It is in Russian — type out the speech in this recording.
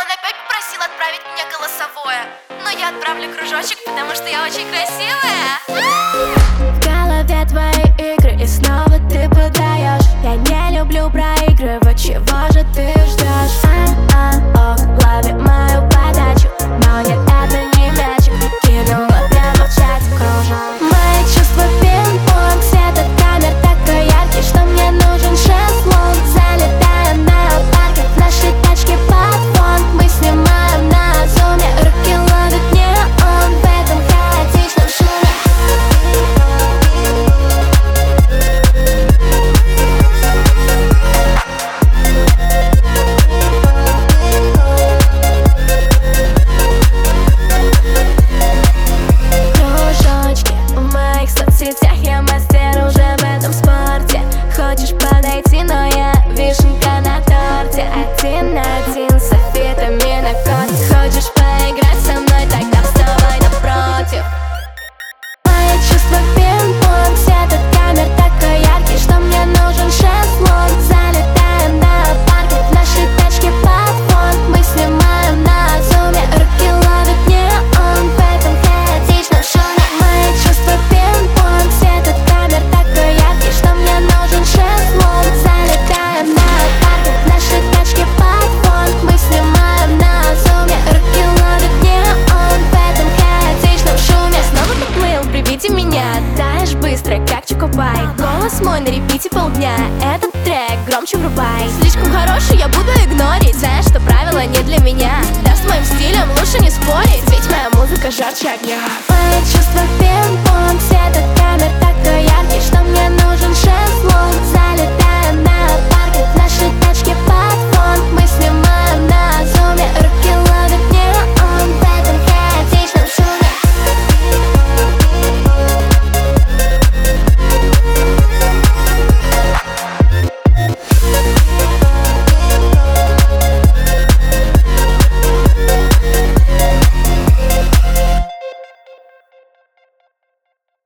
Он опять попросил отправить мне голосовое, но я отправлю кружочек, потому что я очень красивая. В голове твои игры, и снова ты подаешь. Я не люблю проигрывать, чего же ты ждешь? Ох, лови мою подачу, но нет, это не мячик. Кинула прямо в чате, кружок. Мои чувства пинг-понг, свет от камер такой яркий, что мне нужен шезлонг. Залетаем на парке, в нашей тачке под фонд. Мы снимаем на зуме, руки ловят неон в этом хаотичном шуме. Кружочки в моих соцсетях, я мастер уже в этом спорте. Хочешь подойти, но я вишенка на торте. 1-1 с софитами на код. Хочешь поиграть со мной, тогда вставай напротив. Мои чувства пинг-понг, свет от камер такой яркий, что мне нужен шезлонг. Залетаем на парке, в нашей тачке под фонд. Мы снимаем на зуме, руки ловят неон в этом хаотичном шуме. Мои чувства пинг-понг, свет от камер такой яркий, что мне нужен шезлонг. Залетаем на парке, в нашей тачке под фонд. Мы снимаем на зуме, руки ловят неон в этом хаотичном шуме. Снова поплыл при виде меня, таешь быстро, как Чокобай. Голос мой на репите полдня, этот трек громче врубай. Слишком хороший, я буду игнорить, знаешь, что правила не для меня. Да, с моим стилем лучше не спорить, ведь моя музыка жарче огня. Мои чувства пинг-понг, свет от